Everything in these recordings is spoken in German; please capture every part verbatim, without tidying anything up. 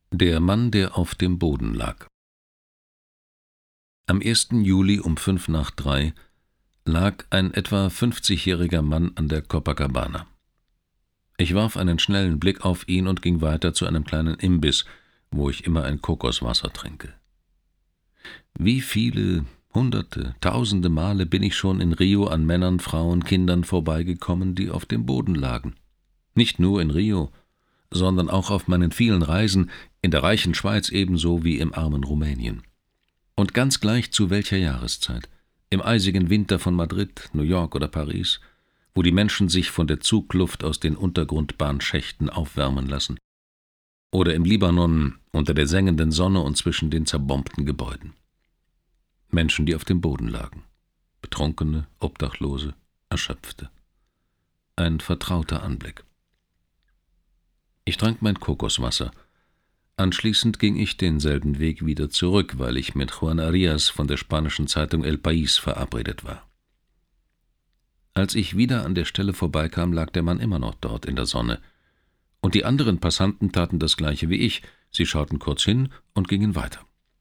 Der Mann, der auf dem Boden lag. Am ersten Juli um fünf nach drei lag ein etwa fünfzigjähriger Mann an der Copacabana. Ich warf einen schnellen Blick auf ihn und ging weiter zu einem kleinen Imbiss, wo ich immer ein Kokoswasser trinke. Wie viele, hunderte, tausende Male bin ich schon in Rio an Männern, Frauen, Kindern vorbeigekommen, die auf dem Boden lagen. Nicht nur in Rio, sondern auch auf meinen vielen Reisen in der reichen Schweiz ebenso wie im armen Rumänien. Und ganz gleich zu welcher Jahreszeit, im eisigen Winter von Madrid, New York oder Paris, wo die Menschen sich von der Zugluft aus den Untergrundbahnschächten aufwärmen lassen, oder im Libanon unter der sengenden Sonne und zwischen den zerbombten Gebäuden. Menschen, die auf dem Boden lagen, Betrunkene, Obdachlose, Erschöpfte. Ein vertrauter Anblick. Ich trank mein Kokoswasser. Anschließend ging ich denselben Weg wieder zurück, weil ich mit Juan Arias von der spanischen Zeitung El País verabredet war. Als ich wieder an der Stelle vorbeikam, lag der Mann immer noch dort in der Sonne. Und die anderen Passanten taten das Gleiche wie ich. Sie schauten kurz hin und gingen weiter.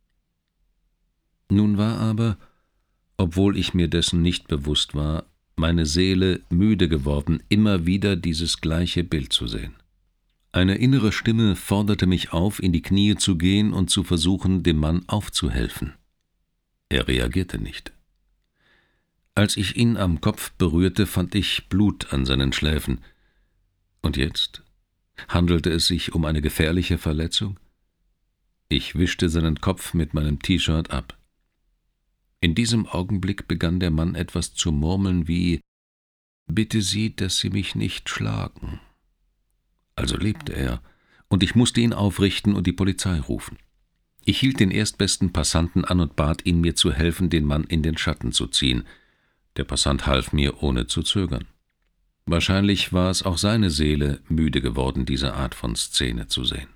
Nun war aber, obwohl ich mir dessen nicht bewusst war, meine Seele müde geworden, immer wieder dieses gleiche Bild zu sehen. Eine innere Stimme forderte mich auf, in die Knie zu gehen und zu versuchen, dem Mann aufzuhelfen. Er reagierte nicht. Als ich ihn am Kopf berührte, fand ich Blut an seinen Schläfen. Und jetzt? Handelte es sich um eine gefährliche Verletzung? Ich wischte seinen Kopf mit meinem T-Shirt ab. In diesem Augenblick begann der Mann etwas zu murmeln wie: »Bitte Sie, dass Sie mich nicht schlagen.« Also lebte er, und ich musste ihn aufrichten und die Polizei rufen. Ich hielt den erstbesten Passanten an und bat ihn, mir zu helfen, den Mann in den Schatten zu ziehen. Der Passant half mir, ohne zu zögern. Wahrscheinlich war es auch seine Seele müde geworden, diese Art von Szene zu sehen.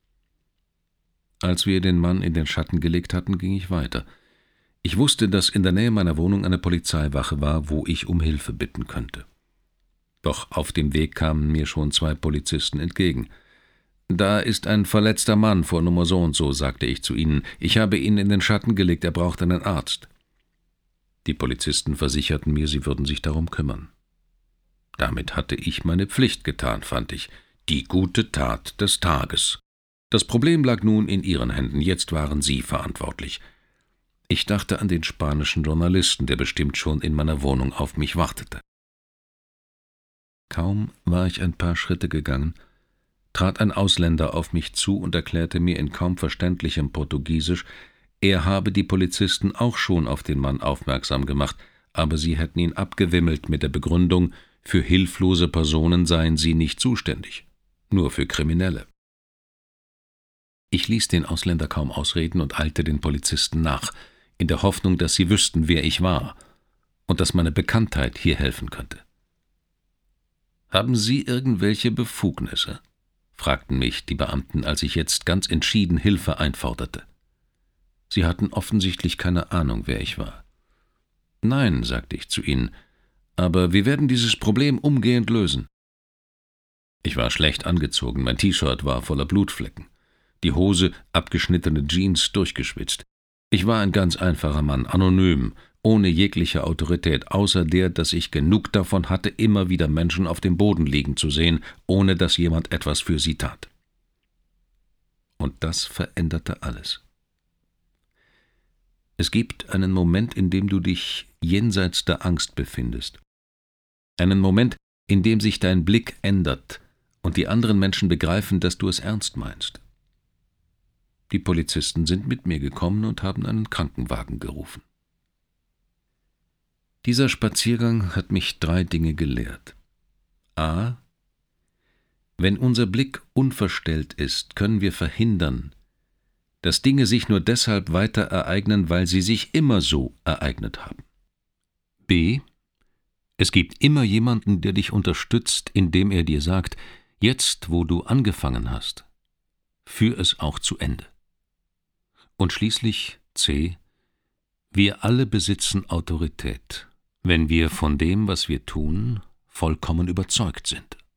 Als wir den Mann in den Schatten gelegt hatten, ging ich weiter. Ich wusste, dass in der Nähe meiner Wohnung eine Polizeiwache war, wo ich um Hilfe bitten könnte. Doch auf dem Weg kamen mir schon zwei Polizisten entgegen. »Da ist ein verletzter Mann vor Nummer so und so«, sagte ich zu ihnen. »Ich habe ihn in den Schatten gelegt, er braucht einen Arzt.« Die Polizisten versicherten mir, sie würden sich darum kümmern. Damit hatte ich meine Pflicht getan, fand ich. Die gute Tat des Tages. Das Problem lag nun in ihren Händen, jetzt waren sie verantwortlich. Ich dachte an den spanischen Journalisten, der bestimmt schon in meiner Wohnung auf mich wartete. Kaum war ich ein paar Schritte gegangen, trat ein Ausländer auf mich zu und erklärte mir in kaum verständlichem Portugiesisch, er habe die Polizisten auch schon auf den Mann aufmerksam gemacht, aber sie hätten ihn abgewimmelt mit der Begründung, für hilflose Personen seien sie nicht zuständig, nur für Kriminelle. Ich ließ den Ausländer kaum ausreden und eilte den Polizisten nach, in der Hoffnung, dass sie wüssten, wer ich war und dass meine Bekanntheit hier helfen könnte. »Haben Sie irgendwelche Befugnisse?« fragten mich die Beamten, als ich jetzt ganz entschieden Hilfe einforderte. Sie hatten offensichtlich keine Ahnung, wer ich war. »Nein«, sagte ich zu ihnen, »aber wir werden dieses Problem umgehend lösen.« Ich war schlecht angezogen, mein T-Shirt war voller Blutflecken, die Hose, abgeschnittene Jeans, durchgeschwitzt. Ich war ein ganz einfacher Mann, anonym, ohne jegliche Autorität, außer der, dass ich genug davon hatte, immer wieder Menschen auf dem Boden liegen zu sehen, ohne dass jemand etwas für sie tat. Und das veränderte alles. Es gibt einen Moment, in dem du dich jenseits der Angst befindest. Einen Moment, in dem sich dein Blick ändert und die anderen Menschen begreifen, dass du es ernst meinst. Die Polizisten sind mit mir gekommen und haben einen Krankenwagen gerufen. Dieser Spaziergang hat mich drei Dinge gelehrt. A. Wenn unser Blick unverstellt ist, können wir verhindern, dass Dinge sich nur deshalb weiter ereignen, weil sie sich immer so ereignet haben. B. Es gibt immer jemanden, der dich unterstützt, indem er dir sagt, jetzt, wo du angefangen hast, führ es auch zu Ende. Und schließlich C. Wir alle besitzen Autorität, wenn wir von dem, was wir tun, vollkommen überzeugt sind.